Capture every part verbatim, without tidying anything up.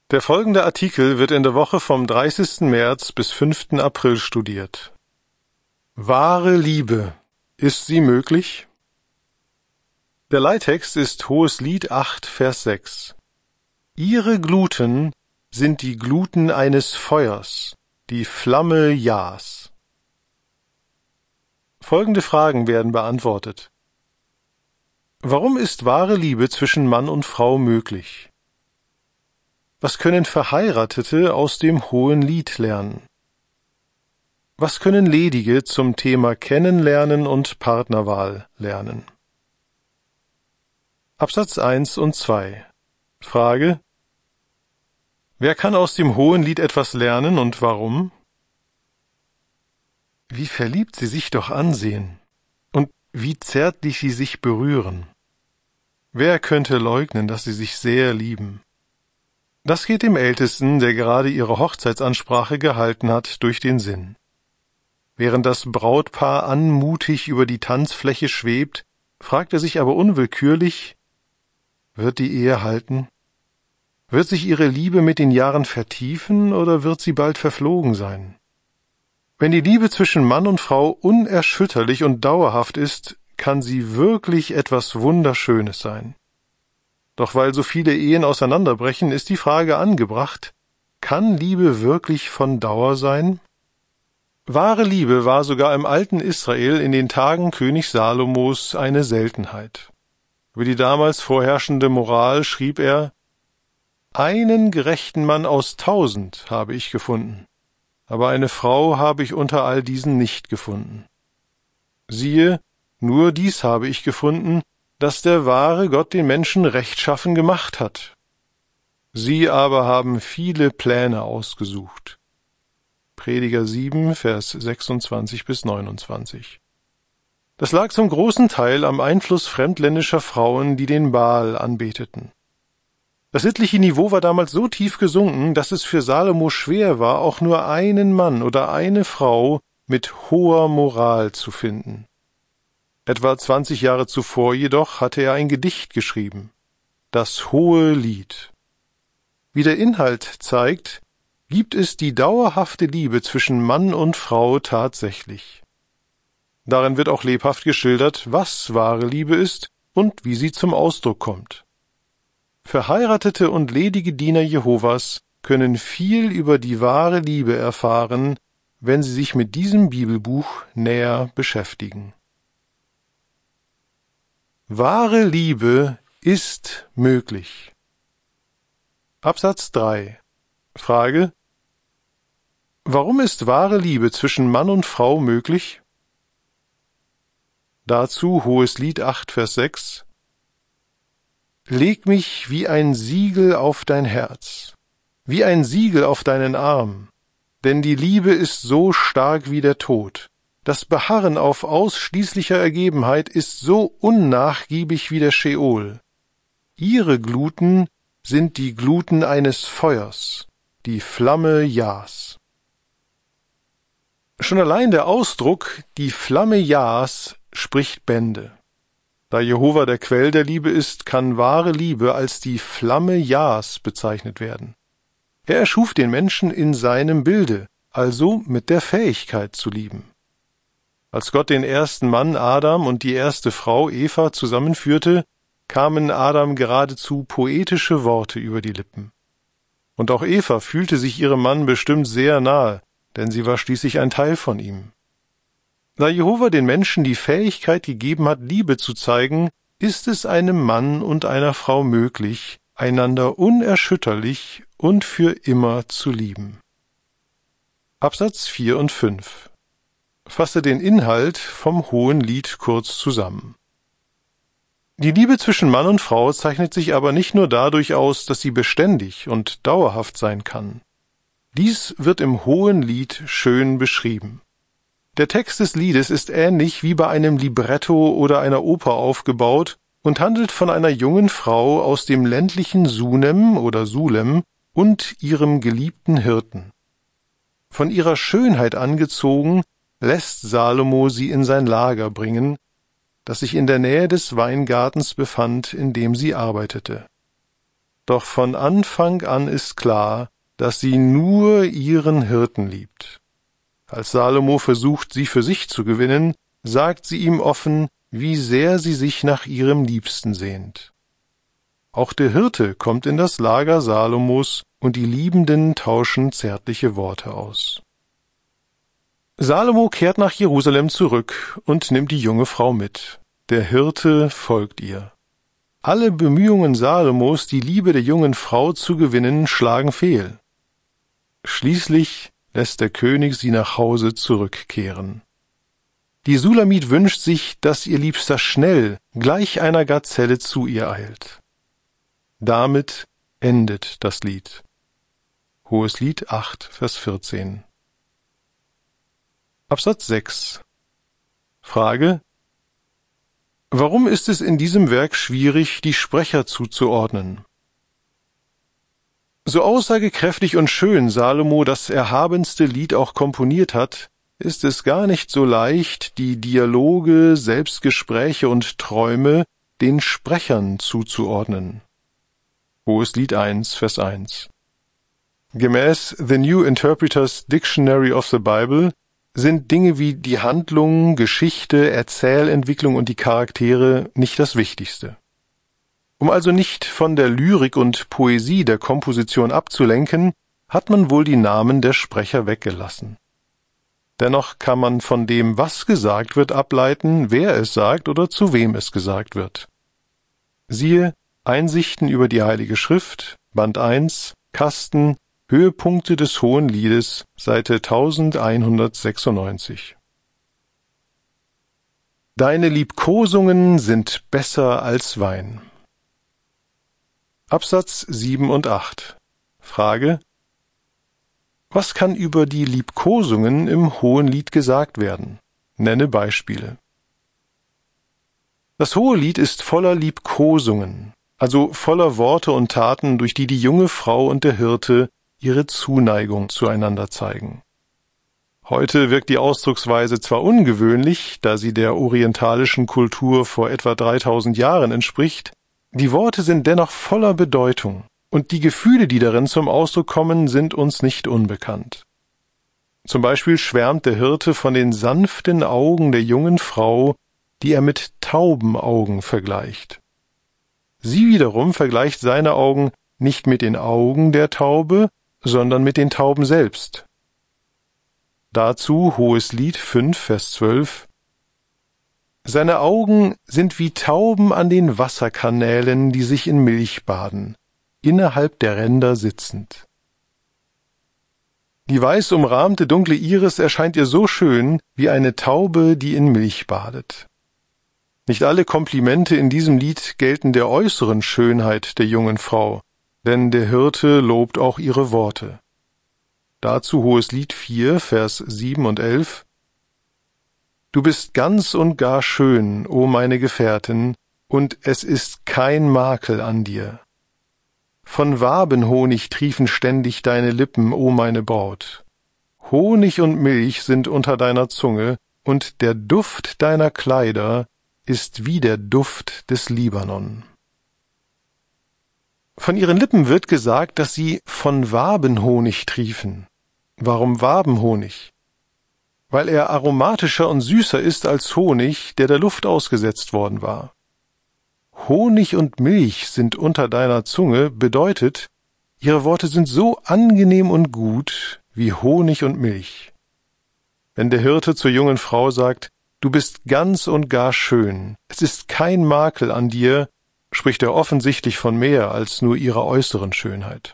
Der folgende Artikel wird in der Woche vom dreißigsten März bis fünften April studiert. Wahre Liebe. Ist sie möglich? Der Leittext ist Hoheslied acht, Vers sechs. Ihre Gluten sind die Gluten eines Feuers, die Flamme Jahs. Folgende Fragen werden beantwortet. Warum ist wahre Liebe zwischen Mann und Frau möglich? Was können Verheiratete aus dem Hohelied lernen? Was können Ledige zum Thema Kennenlernen und Partnerwahl lernen? Absatz eins und zwei. Frage: Wer kann aus dem Hohelied etwas lernen und warum? Wie verliebt sie sich doch ansehen und wie zärtlich sie sich berühren. Wer könnte leugnen, dass sie sich sehr lieben? Das geht dem Ältesten, der gerade ihre Hochzeitsansprache gehalten hat, durch den Sinn. Während das Brautpaar anmutig über die Tanzfläche schwebt, fragt er sich aber unwillkürlich: Wird die Ehe halten? Wird sich ihre Liebe mit den Jahren vertiefen oder wird sie bald verflogen sein? Wenn die Liebe zwischen Mann und Frau unerschütterlich und dauerhaft ist, kann sie wirklich etwas Wunderschönes sein. Doch weil so viele Ehen auseinanderbrechen, ist die Frage angebracht: Kann Liebe wirklich von Dauer sein? Wahre Liebe war sogar im alten Israel in den Tagen König Salomos eine Seltenheit. Über die damals vorherrschende Moral schrieb er: Einen gerechten Mann aus tausend habe ich gefunden, aber eine Frau habe ich unter all diesen nicht gefunden. Siehe, nur dies habe ich gefunden, dass der wahre Gott den Menschen rechtschaffen gemacht hat. Sie aber haben viele Pläne ausgesucht. Prediger sieben, Vers sechsundzwanzig bis neunundzwanzig. Das lag zum großen Teil am Einfluss fremdländischer Frauen, die den Baal anbeteten. Das sittliche Niveau war damals so tief gesunken, dass es für Salomo schwer war, auch nur einen Mann oder eine Frau mit hoher Moral zu finden. Etwa zwanzig Jahre zuvor jedoch hatte er ein Gedicht geschrieben, das Hohelied. Wie der Inhalt zeigt, gibt es die dauerhafte Liebe zwischen Mann und Frau tatsächlich. Darin wird auch lebhaft geschildert, was wahre Liebe ist und wie sie zum Ausdruck kommt. Verheiratete und ledige Diener Jehovas können viel über die wahre Liebe erfahren, wenn sie sich mit diesem Bibelbuch näher beschäftigen. Wahre Liebe ist möglich. Absatz drei. Frage: Warum ist wahre Liebe zwischen Mann und Frau möglich? Dazu Hoheslied acht, Vers sechs. Leg mich wie ein Siegel auf dein Herz, wie ein Siegel auf deinen Arm, denn die Liebe ist so stark wie der Tod. Das Beharren auf ausschließlicher Ergebenheit ist so unnachgiebig wie der Scheol. Ihre Gluten sind die Gluten eines Feuers, die Flamme Jahs. Schon allein der Ausdruck »die Flamme Jahs« spricht Bände. Da Jehova der Quell der Liebe ist, kann wahre Liebe als die Flamme Jahs bezeichnet werden. Er erschuf den Menschen in seinem Bilde, also mit der Fähigkeit zu lieben. Als Gott den ersten Mann Adam und die erste Frau Eva zusammenführte, kamen Adam geradezu poetische Worte über die Lippen. Und auch Eva fühlte sich ihrem Mann bestimmt sehr nahe, denn sie war schließlich ein Teil von ihm. Da Jehova den Menschen die Fähigkeit gegeben hat, Liebe zu zeigen, ist es einem Mann und einer Frau möglich, einander unerschütterlich und für immer zu lieben. Absatz vier und fünf. Fasse den Inhalt vom Hohelied kurz zusammen. Die Liebe zwischen Mann und Frau zeichnet sich aber nicht nur dadurch aus, dass sie beständig und dauerhaft sein kann. Dies wird im Hohelied schön beschrieben. Der Text des Liedes ist ähnlich wie bei einem Libretto oder einer Oper aufgebaut und handelt von einer jungen Frau aus dem ländlichen Sunem oder Sulem und ihrem geliebten Hirten. Von ihrer Schönheit angezogen, lässt Salomo sie in sein Lager bringen, das sich in der Nähe des Weingartens befand, in dem sie arbeitete. Doch von Anfang an ist klar, dass sie nur ihren Hirten liebt. Als Salomo versucht, sie für sich zu gewinnen, sagt sie ihm offen, wie sehr sie sich nach ihrem Liebsten sehnt. Auch der Hirte kommt in das Lager Salomos und die Liebenden tauschen zärtliche Worte aus. Salomo kehrt nach Jerusalem zurück und nimmt die junge Frau mit. Der Hirte folgt ihr. Alle Bemühungen Salomos, die Liebe der jungen Frau zu gewinnen, schlagen fehl. Schließlich lässt der König sie nach Hause zurückkehren. Die Sulamit wünscht sich, dass ihr Liebster schnell, gleich einer Gazelle, zu ihr eilt. Damit endet das Lied. Hoheslied acht, Vers vierzehn. Absatz sechs. Frage: Warum ist es in diesem Werk schwierig, die Sprecher zuzuordnen? So aussagekräftig und schön Salomo das erhabenste Lied auch komponiert hat, ist es gar nicht so leicht, die Dialoge, Selbstgespräche und Träume den Sprechern zuzuordnen. Hoheslied eins, Vers eins. Gemäß The New Interpreter's Dictionary of the Bible sind Dinge wie die Handlung, Geschichte, Erzählentwicklung und die Charaktere nicht das Wichtigste. Um also nicht von der Lyrik und Poesie der Komposition abzulenken, hat man wohl die Namen der Sprecher weggelassen. Dennoch kann man von dem, was gesagt wird, ableiten, wer es sagt oder zu wem es gesagt wird. Siehe Einsichten über die Heilige Schrift, Band eins, Kasten, Höhepunkte des Hohen Liedes, Seite elfhundertsechsundneunzig. Deine Liebkosungen sind besser als Wein. Absatz sieben und acht. Frage: Was kann über die Liebkosungen im Hohenlied gesagt werden? Nenne Beispiele. Das Hohelied ist voller Liebkosungen, also voller Worte und Taten, durch die die junge Frau und der Hirte ihre Zuneigung zueinander zeigen. Heute wirkt die Ausdrucksweise zwar ungewöhnlich, da sie der orientalischen Kultur vor etwa dreitausend Jahren entspricht, die Worte sind dennoch voller Bedeutung, und die Gefühle, die darin zum Ausdruck kommen, sind uns nicht unbekannt. Zum Beispiel schwärmt der Hirte von den sanften Augen der jungen Frau, die er mit Taubenaugen vergleicht. Sie wiederum vergleicht seine Augen nicht mit den Augen der Taube, sondern mit den Tauben selbst. Dazu Hoheslied fünf, Vers zwölf. Seine Augen sind wie Tauben an den Wasserkanälen, die sich in Milch baden, innerhalb der Ränder sitzend. Die weiß umrahmte dunkle Iris erscheint ihr so schön wie eine Taube, die in Milch badet. Nicht alle Komplimente in diesem Lied gelten der äußeren Schönheit der jungen Frau, denn der Hirte lobt auch ihre Worte. Dazu Hoheslied vier, Vers sieben und elf. Du bist ganz und gar schön, o meine Gefährtin, und es ist kein Makel an dir. Von Wabenhonig triefen ständig deine Lippen, o meine Braut. Honig und Milch sind unter deiner Zunge, und der Duft deiner Kleider ist wie der Duft des Libanon. Von ihren Lippen wird gesagt, dass sie von Wabenhonig triefen. Warum Wabenhonig? Weil er aromatischer und süßer ist als Honig, der der Luft ausgesetzt worden war. Honig und Milch sind unter deiner Zunge bedeutet, ihre Worte sind so angenehm und gut wie Honig und Milch. Wenn der Hirte zur jungen Frau sagt, du bist ganz und gar schön, es ist kein Makel an dir, spricht er offensichtlich von mehr als nur ihrer äußeren Schönheit.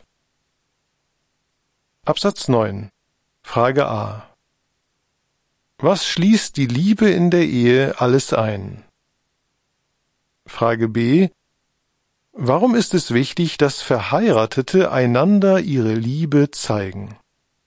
Absatz neun. Frage A. Was schließt die Liebe in der Ehe alles ein? Frage B. Warum ist es wichtig, dass Verheiratete einander ihre Liebe zeigen?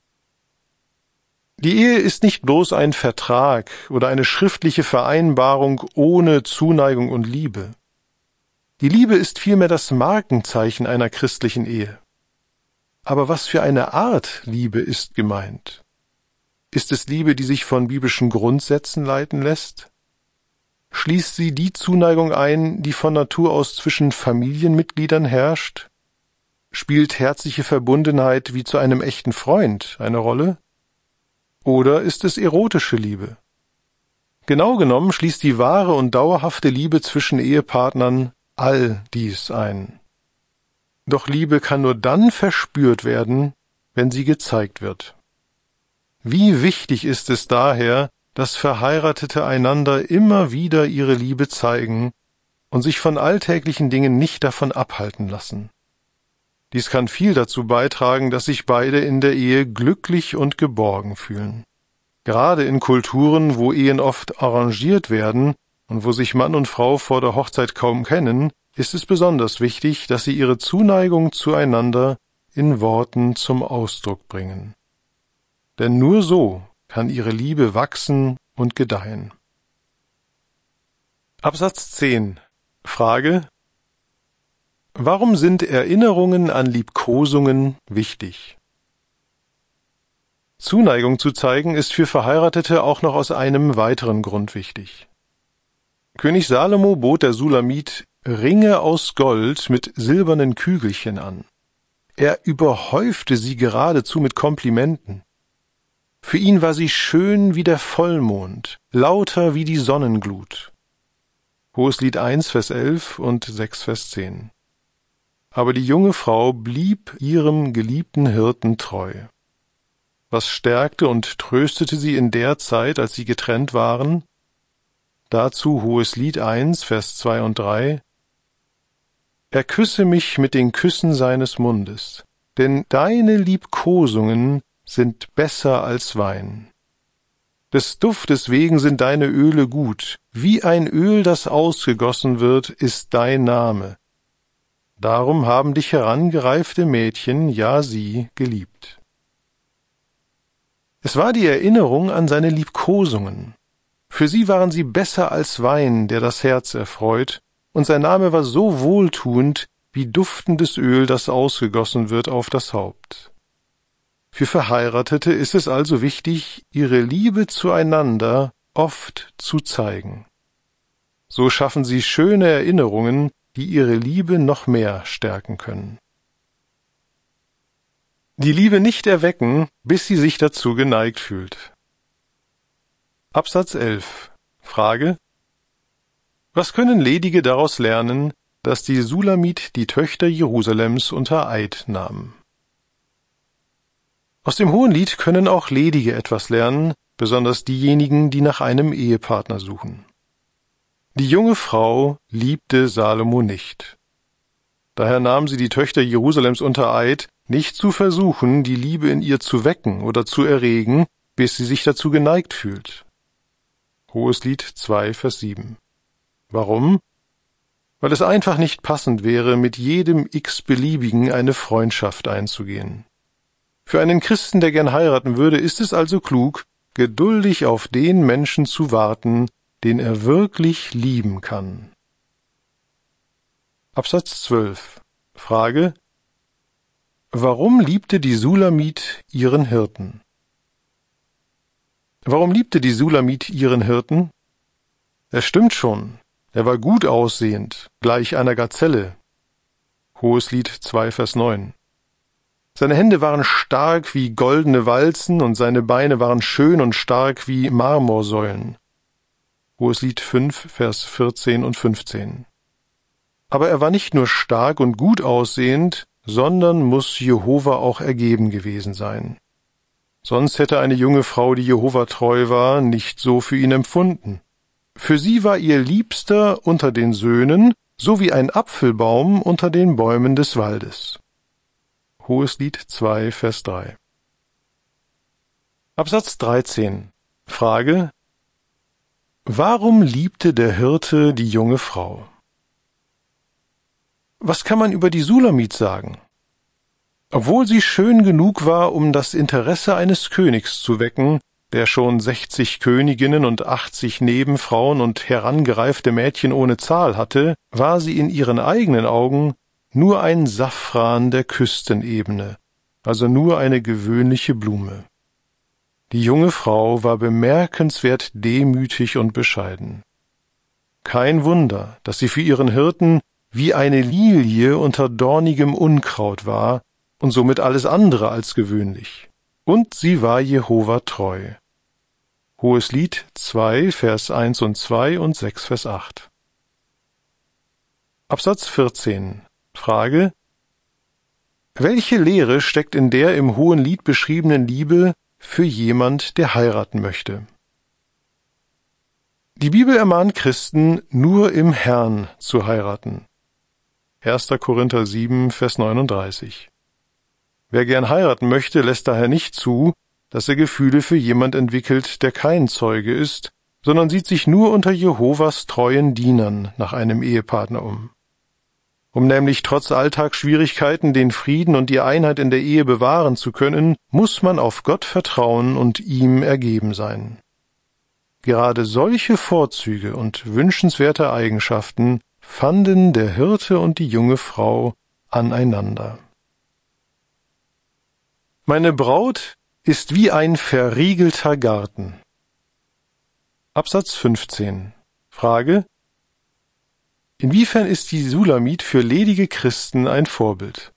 Die Ehe ist nicht bloß ein Vertrag oder eine schriftliche Vereinbarung ohne Zuneigung und Liebe. Die Liebe ist vielmehr das Markenzeichen einer christlichen Ehe. Aber was für eine Art Liebe ist gemeint? Ist es Liebe, die sich von biblischen Grundsätzen leiten lässt? Schließt sie die Zuneigung ein, die von Natur aus zwischen Familienmitgliedern herrscht? Spielt herzliche Verbundenheit wie zu einem echten Freund eine Rolle? Oder ist es erotische Liebe? Genau genommen schließt die wahre und dauerhafte Liebe zwischen Ehepartnern all dies ein. Doch Liebe kann nur dann verspürt werden, wenn sie gezeigt wird. Wie wichtig ist es daher, dass Verheiratete einander immer wieder ihre Liebe zeigen und sich von alltäglichen Dingen nicht davon abhalten lassen. Dies kann viel dazu beitragen, dass sich beide in der Ehe glücklich und geborgen fühlen. Gerade in Kulturen, wo Ehen oft arrangiert werden und wo sich Mann und Frau vor der Hochzeit kaum kennen, ist es besonders wichtig, dass sie ihre Zuneigung zueinander in Worten zum Ausdruck bringen. Denn nur so kann ihre Liebe wachsen und gedeihen. Absatz zehn. Frage: Warum sind Erinnerungen an Liebkosungen wichtig? Zuneigung zu zeigen ist für Verheiratete auch noch aus einem weiteren Grund wichtig. König Salomo bot der Sulamit Ringe aus Gold mit silbernen Kügelchen an. Er überhäufte sie geradezu mit Komplimenten. Für ihn war sie schön wie der Vollmond, lauter wie die Sonnenglut. Hoheslied eins, Vers elf und sechs, Vers zehn. Aber die junge Frau blieb ihrem geliebten Hirten treu. Was stärkte und tröstete sie in der Zeit, als sie getrennt waren? Dazu Hoheslied eins, Vers zwei und drei. Er küsse mich mit den Küssen seines Mundes, denn deine Liebkosungen sind besser als Wein. Des Duftes wegen sind deine Öle gut, wie ein Öl, das ausgegossen wird, ist dein Name. Darum haben dich herangereifte Mädchen, ja sie, geliebt. Es war die Erinnerung an seine Liebkosungen. Für sie waren sie besser als Wein, der das Herz erfreut, und sein Name war so wohltuend wie duftendes Öl, das ausgegossen wird auf das Haupt. Für Verheiratete ist es also wichtig, ihre Liebe zueinander oft zu zeigen. So schaffen sie schöne Erinnerungen, die ihre Liebe noch mehr stärken können. Die Liebe nicht erwecken, bis sie sich dazu geneigt fühlt. Absatz elf. Frage: Was können Ledige daraus lernen, dass die Sulamit die Töchter Jerusalems unter Eid nahm? Aus dem Hohenlied können auch Ledige etwas lernen, besonders diejenigen, die nach einem Ehepartner suchen. Die junge Frau liebte Salomo nicht. Daher nahm sie die Töchter Jerusalems unter Eid, nicht zu versuchen, die Liebe in ihr zu wecken oder zu erregen, bis sie sich dazu geneigt fühlt. Hoheslied zwei, Vers sieben. Warum? Weil es einfach nicht passend wäre, mit jedem x-Beliebigen eine Freundschaft einzugehen. Für einen Christen, der gern heiraten würde, ist es also klug, geduldig auf den Menschen zu warten, den er wirklich lieben kann. Absatz zwölf. Frage: Warum liebte die Sulamit ihren Hirten? Warum liebte die Sulamit ihren Hirten? Es stimmt schon, er war gut aussehend, gleich einer Gazelle. Hoheslied zwei, Vers neun. Seine Hände waren stark wie goldene Walzen und seine Beine waren schön und stark wie Marmorsäulen. Hoheslied fünf, Vers vierzehn und fünfzehn. Aber er war nicht nur stark und gut aussehend, sondern muss Jehova auch ergeben gewesen sein. Sonst hätte eine junge Frau, die Jehova treu war, nicht so für ihn empfunden. Für sie war ihr Liebster unter den Söhnen, so wie ein Apfelbaum unter den Bäumen des Waldes. Hoheslied zwei, Vers drei. Absatz dreizehn. Frage: Warum liebte der Hirte die junge Frau? Was kann man über die Sulamit sagen? Obwohl sie schön genug war, um das Interesse eines Königs zu wecken, der schon sechzig Königinnen und achtzig Nebenfrauen und herangereifte Mädchen ohne Zahl hatte, war sie in ihren eigenen Augen nur ein Safran der Küstenebene, also nur eine gewöhnliche Blume. Die junge Frau war bemerkenswert demütig und bescheiden. Kein Wunder, dass sie für ihren Hirten wie eine Lilie unter dornigem Unkraut war und somit alles andere als gewöhnlich. Und sie war Jehova treu. Hoheslied zwei, Vers eins und zwei und sechs, Vers acht. Absatz vierzehn. Frage: Welche Lehre steckt in der im Hohenlied beschriebenen Liebe für jemand, der heiraten möchte? Die Bibel ermahnt Christen, nur im Herrn zu heiraten. erster Korinther sieben, Vers neununddreißig. Wer gern heiraten möchte, lässt daher nicht zu, dass er Gefühle für jemand entwickelt, der kein Zeuge ist, sondern sieht sich nur unter Jehovas treuen Dienern nach einem Ehepartner um. Um nämlich trotz Alltagsschwierigkeiten den Frieden und die Einheit in der Ehe bewahren zu können, muss man auf Gott vertrauen und ihm ergeben sein. Gerade solche Vorzüge und wünschenswerte Eigenschaften fanden der Hirte und die junge Frau aneinander. Meine Braut ist wie ein verriegelter Garten. Absatz fünfzehn. Frage: Inwiefern ist die Sulamit für ledige Christen ein Vorbild?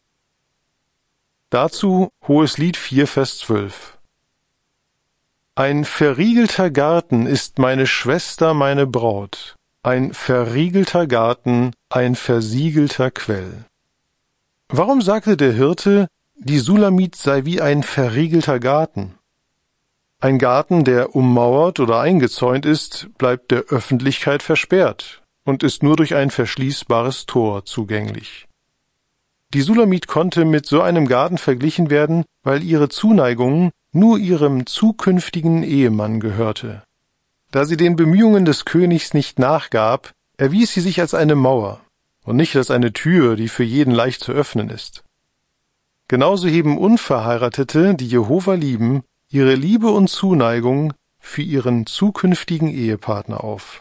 Dazu Hoheslied vier, Vers zwölf. Ein verriegelter Garten ist meine Schwester, meine Braut, ein verriegelter Garten, ein versiegelter Quell. Warum sagte der Hirte, die Sulamit sei wie ein verriegelter Garten? Ein Garten, der ummauert oder eingezäunt ist, bleibt der Öffentlichkeit versperrt und ist nur durch ein verschließbares Tor zugänglich. Die Sulamit konnte mit so einem Garten verglichen werden, weil ihre Zuneigung nur ihrem zukünftigen Ehemann gehörte. Da sie den Bemühungen des Königs nicht nachgab, erwies sie sich als eine Mauer und nicht als eine Tür, die für jeden leicht zu öffnen ist. Genauso heben Unverheiratete, die Jehova lieben, ihre Liebe und Zuneigung für ihren zukünftigen Ehepartner auf.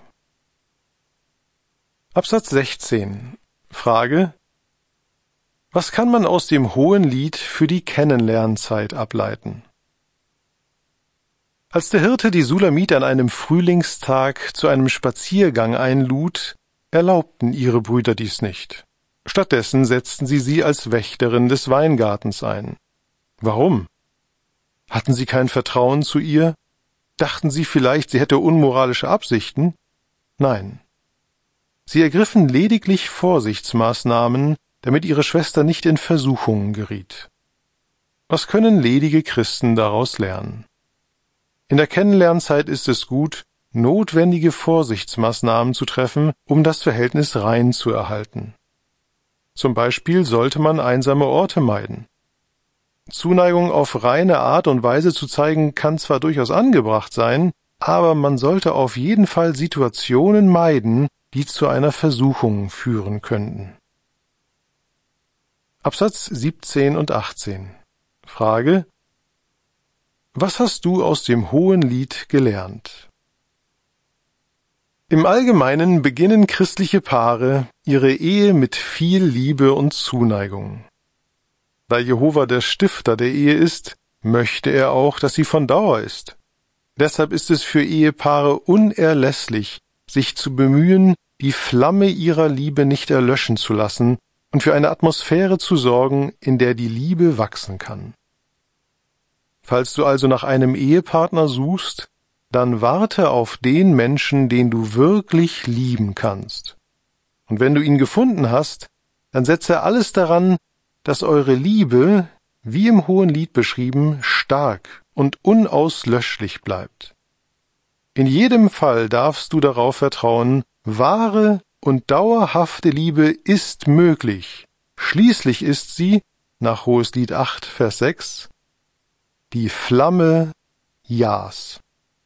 Absatz sechzehn. Frage: Was kann man aus dem Hohenlied für die Kennenlernzeit ableiten? Als der Hirte die Sulamit an einem Frühlingstag zu einem Spaziergang einlud, erlaubten ihre Brüder dies nicht. Stattdessen setzten sie sie als Wächterin des Weingartens ein. Warum? Hatten sie kein Vertrauen zu ihr? Dachten sie vielleicht, sie hätte unmoralische Absichten? Nein. Sie ergriffen lediglich Vorsichtsmaßnahmen, damit ihre Schwester nicht in Versuchungen geriet. Was können ledige Christen daraus lernen? In der Kennenlernzeit ist es gut, notwendige Vorsichtsmaßnahmen zu treffen, um das Verhältnis rein zu erhalten. Zum Beispiel sollte man einsame Orte meiden. Zuneigung auf reine Art und Weise zu zeigen, kann zwar durchaus angebracht sein, aber man sollte auf jeden Fall Situationen meiden, die zu einer Versuchung führen könnten. Absatz siebzehn und achtzehn. Frage: Was hast du aus dem Hohenlied gelernt? Im Allgemeinen beginnen christliche Paare ihre Ehe mit viel Liebe und Zuneigung. Da Jehova der Stifter der Ehe ist, möchte er auch, dass sie von Dauer ist. Deshalb ist es für Ehepaare unerlässlich, sich zu bemühen, die Flamme ihrer Liebe nicht erlöschen zu lassen und für eine Atmosphäre zu sorgen, in der die Liebe wachsen kann. Falls du also nach einem Ehepartner suchst, dann warte auf den Menschen, den du wirklich lieben kannst. Und wenn du ihn gefunden hast, dann setze alles daran, dass eure Liebe, wie im Hohenlied beschrieben, stark und unauslöschlich bleibt. In jedem Fall darfst du darauf vertrauen, wahre und dauerhafte Liebe ist möglich. Schließlich ist sie, nach Hoheslied acht, Vers sechs, die Flamme Jahs.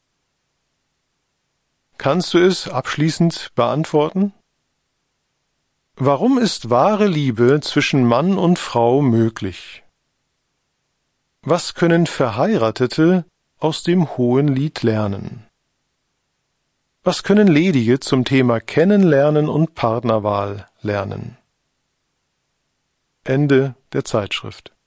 Kannst du es abschließend beantworten? Warum ist wahre Liebe zwischen Mann und Frau möglich? Was können Verheiratete aus dem Hohenlied lernen? Was können Ledige zum Thema Kennenlernen und Partnerwahl lernen? Ende der Zeitschrift.